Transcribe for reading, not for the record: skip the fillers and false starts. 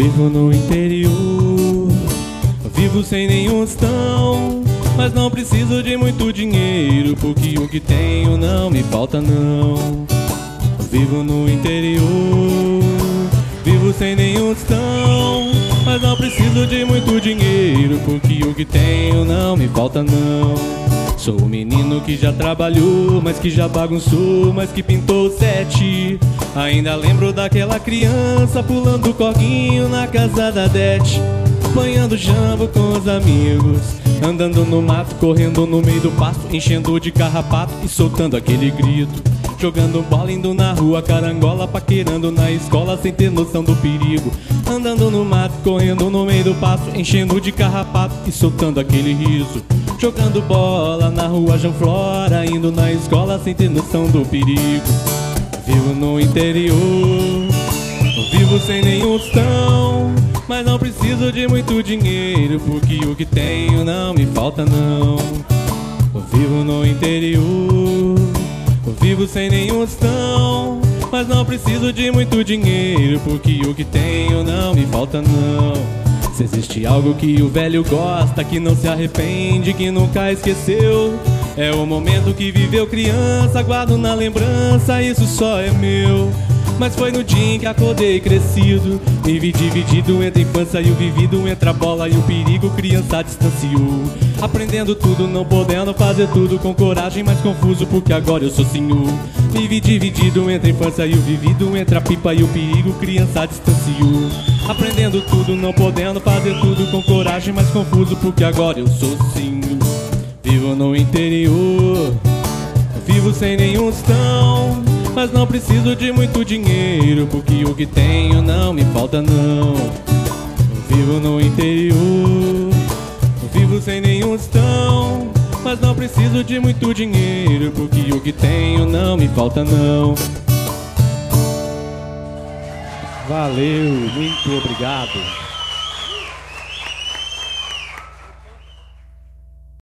Vivo no interior, vivo sem nenhum tostão, mas não preciso de muito dinheiro, porque o que tenho não me falta não. Vivo no interior, vivo sem nenhum tostão, mas não preciso de muito dinheiro, porque o que tenho não me falta não. Sou um menino que já trabalhou, mas que já bagunçou, mas que pintou sete. Ainda lembro daquela criança pulando corguinho na casa da Dete, apanhando jambo com os amigos, andando no mato, correndo no meio do pasto, enchendo de carrapato e soltando aquele grito. Jogando bola, indo na rua, carangola, paquerando na escola sem ter noção do perigo. Andando no mato, correndo no meio do pasto, enchendo de carrapato e soltando aquele riso. Jogando bola na rua João Flora, indo na escola sem ter noção do perigo. Vivo no interior, vivo sem nenhum tostão, mas não preciso de muito dinheiro, porque o que tenho não me falta não. Vivo no interior, vivo sem nenhum tostão, mas não preciso de muito dinheiro, porque o que tenho não me falta não. Se existe algo que o velho gosta, que não se arrepende, que nunca esqueceu, é o momento que viveu criança, guardo na lembrança, isso só é meu. Mas foi no dia em que acordei crescido, me vi dividido entre a infância e o vivido, entre a bola e o perigo, criança distanciou. Aprendendo tudo, não podendo fazer tudo com coragem, mas confuso porque agora eu sou senhor. Me vi dividido entre a infância e o vivido, entre a pipa e o perigo, criança distanciou. Aprendendo tudo, não podendo fazer tudo com coragem, mas confuso porque agora eu sou senhor. Vivo no interior, vivo sem nenhum tostão, mas não preciso de muito dinheiro, porque o que tenho não me falta não. Vivo no interior, vivo sem nenhum tostão, mas não preciso de muito dinheiro, porque o que tenho não me falta não. Valeu, muito obrigado.